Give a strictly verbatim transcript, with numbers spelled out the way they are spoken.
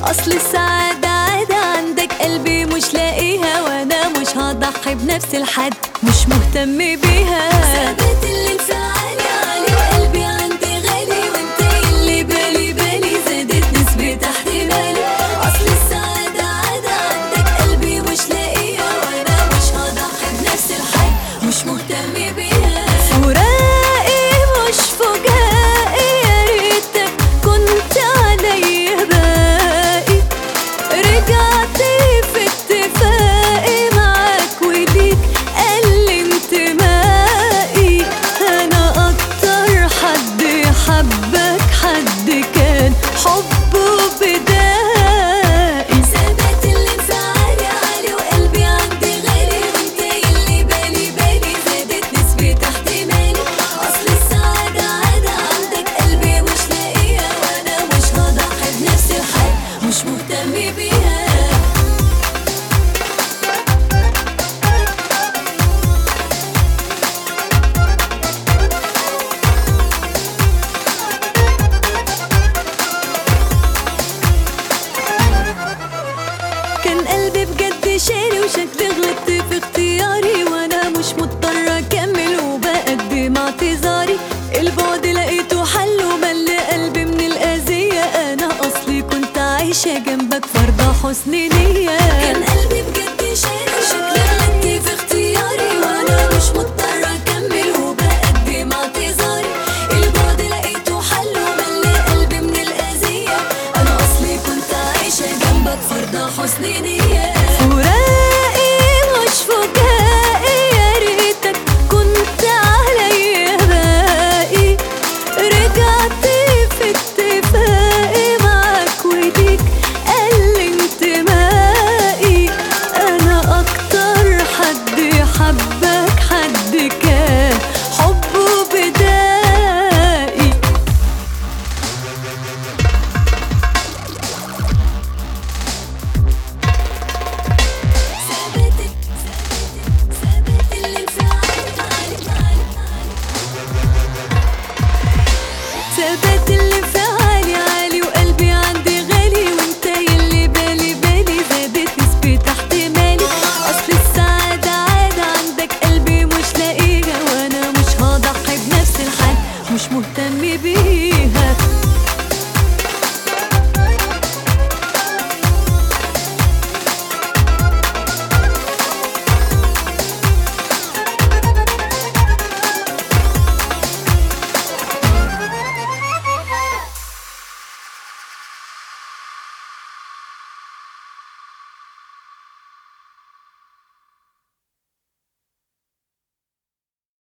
أصل السعادة عادة عندك قلبي مش لاقيها، وأنا مش هضحي بنفس الحد مش مهتم بيها. ثبت اللي انفعالي عالي وقلبي عندي غالي، وانت اللي بالي بالي زادت نسبة احتمالي. أصل السعادة عادة عندك قلبي مش لاقيها، وأنا مش هضحي بنفس الحد مش مهتم بيها. فراقي مش فجائي، يا ريتك كنت عليا باقي. رجعت في اتفاقي معاك وليك قل انتمائي. أنا أكتر حد حبك حد كان حبه بدائي. ثبت اللي انفعالي عالي وقلبي عندي غالي، وانت اللي بالي بالي زادت نسبة احتمالي. أصل السعادة عادة عندك قلبي مش لاقيها، وأنا مش هضحي بنفس الحال مش مهتم بيها. كان قلبي بجد شاري وشكلي غلطت في اختياري، وانا مش مضطرة اكمل وبقدم اعتذاري. البعد لقيته حل وملى قلبي من الاذية، انا اصلي كنت عايشة جنبك فرضة حسن نية. كان قلبي بجد شاري وشكلي غلطت في اختياري، وانا مش مضطرة اكمل وبقدم اعتذاري. البعد لقيته حل وملى قلبي من الاذية، انا اصلي كنت عايشة جنبك فرضة حسن نية. فراقي مش فجائي، يا ريتك كنت عليا باقي. رجعت في اتفاقي معاك وليك قل انتمائي. أنا أكتر حد حبك حد